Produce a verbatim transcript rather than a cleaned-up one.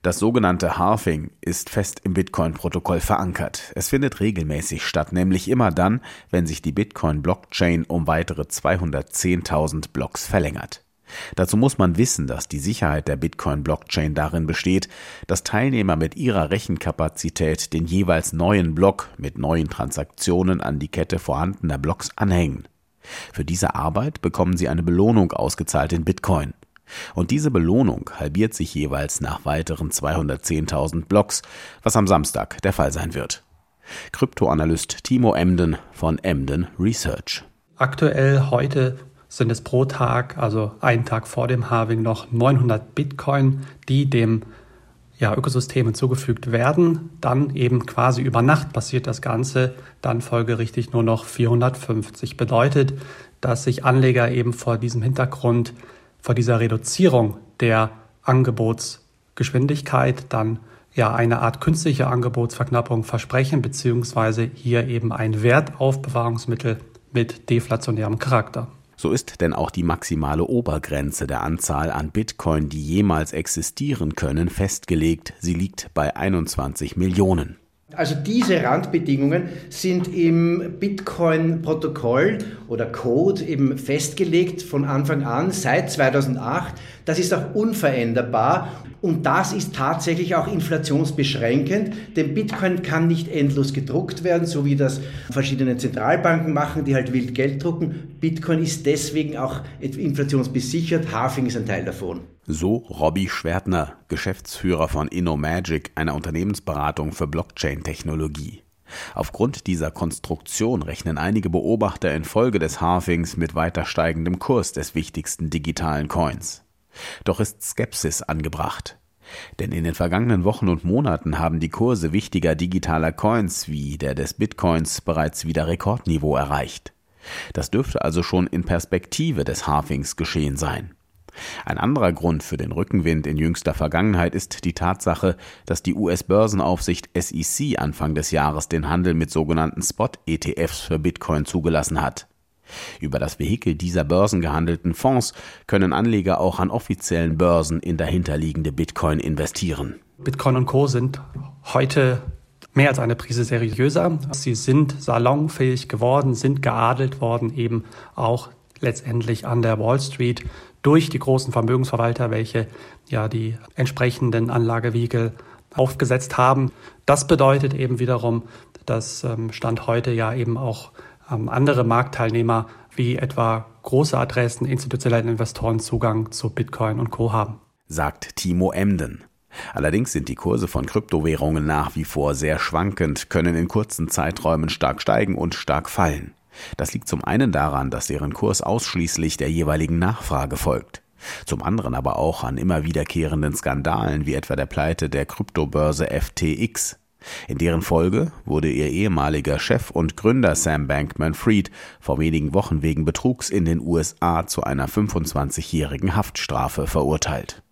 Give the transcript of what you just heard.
Das sogenannte Halving ist fest im Bitcoin-Protokoll verankert. Es findet regelmäßig statt, nämlich immer dann, wenn sich die Bitcoin-Blockchain um weitere zweihundertzehntausend Blocks verlängert. Dazu muss man wissen, dass die Sicherheit der Bitcoin-Blockchain darin besteht, dass Teilnehmer mit ihrer Rechenkapazität den jeweils neuen Block mit neuen Transaktionen an die Kette vorhandener Blocks anhängen. Für diese Arbeit bekommen sie eine Belohnung ausgezahlt in Bitcoin. Und diese Belohnung halbiert sich jeweils nach weiteren zweihundertzehntausend Blocks, was am Samstag der Fall sein wird. Kryptoanalyst Timo Emden von Emden Research. Aktuell heute sind es pro Tag, also einen Tag vor dem Halving, noch neunhundert Bitcoin, die dem ja, Ökosystem hinzugefügt werden. Dann eben quasi über Nacht passiert das Ganze, dann folgerichtig nur noch vierhundertfünfzig. Bedeutet, dass sich Anleger eben vor diesem Hintergrund, vor dieser Reduzierung der Angebotsgeschwindigkeit dann ja eine Art künstliche Angebotsverknappung versprechen, beziehungsweise hier eben ein Wertaufbewahrungsmittel mit deflationärem Charakter. So ist denn auch die maximale Obergrenze der Anzahl an Bitcoin, die jemals existieren können, festgelegt. Sie liegt bei einundzwanzig Millionen. Also diese Randbedingungen sind im Bitcoin-Protokoll oder Code eben festgelegt von Anfang an, seit zweitausendacht. Das ist auch unveränderbar und das ist tatsächlich auch inflationsbeschränkend, denn Bitcoin kann nicht endlos gedruckt werden, so wie das verschiedene Zentralbanken machen, die halt wild Geld drucken. Bitcoin ist deswegen auch inflationsbesichert, Halving ist ein Teil davon. So Robby Schwertner, Geschäftsführer von InnoMagic, einer Unternehmensberatung für Blockchain-Technologie. Aufgrund dieser Konstruktion rechnen einige Beobachter infolge des Halvings mit weiter steigendem Kurs des wichtigsten digitalen Coins. Doch ist Skepsis angebracht. Denn in den vergangenen Wochen und Monaten haben die Kurse wichtiger digitaler Coins wie der des Bitcoins bereits wieder Rekordniveau erreicht. Das dürfte also schon in Perspektive des Halvings geschehen sein. Ein anderer Grund für den Rückenwind in jüngster Vergangenheit ist die Tatsache, dass die U S-Börsenaufsicht S E C Anfang des Jahres den Handel mit sogenannten Spot-E T Fs für Bitcoin zugelassen hat. Über das Vehikel dieser börsengehandelten Fonds können Anleger auch an offiziellen Börsen in dahinterliegende Bitcoin investieren. Bitcoin und Co. sind heute mehr als eine Prise seriöser. Sie sind salonfähig geworden, sind geadelt worden, eben auch letztendlich an der Wall Street durch die großen Vermögensverwalter, welche ja die entsprechenden Anlagevehikel aufgesetzt haben. Das bedeutet eben wiederum, dass ähm, Stand heute ja eben auch ähm, andere Marktteilnehmer wie etwa große Adressen, institutionelle Investoren Zugang zu Bitcoin und Co. haben. Sagt Timo Emden. Allerdings sind die Kurse von Kryptowährungen nach wie vor sehr schwankend, können in kurzen Zeiträumen stark steigen und stark fallen. Das liegt zum einen daran, dass deren Kurs ausschließlich der jeweiligen Nachfrage folgt. Zum anderen aber auch an immer wiederkehrenden Skandalen wie etwa der Pleite der Kryptobörse F T X. In deren Folge wurde ihr ehemaliger Chef und Gründer Sam Bankman-Fried vor wenigen Wochen wegen Betrugs in den U S A zu einer fünfundzwanzigjährigen Haftstrafe verurteilt.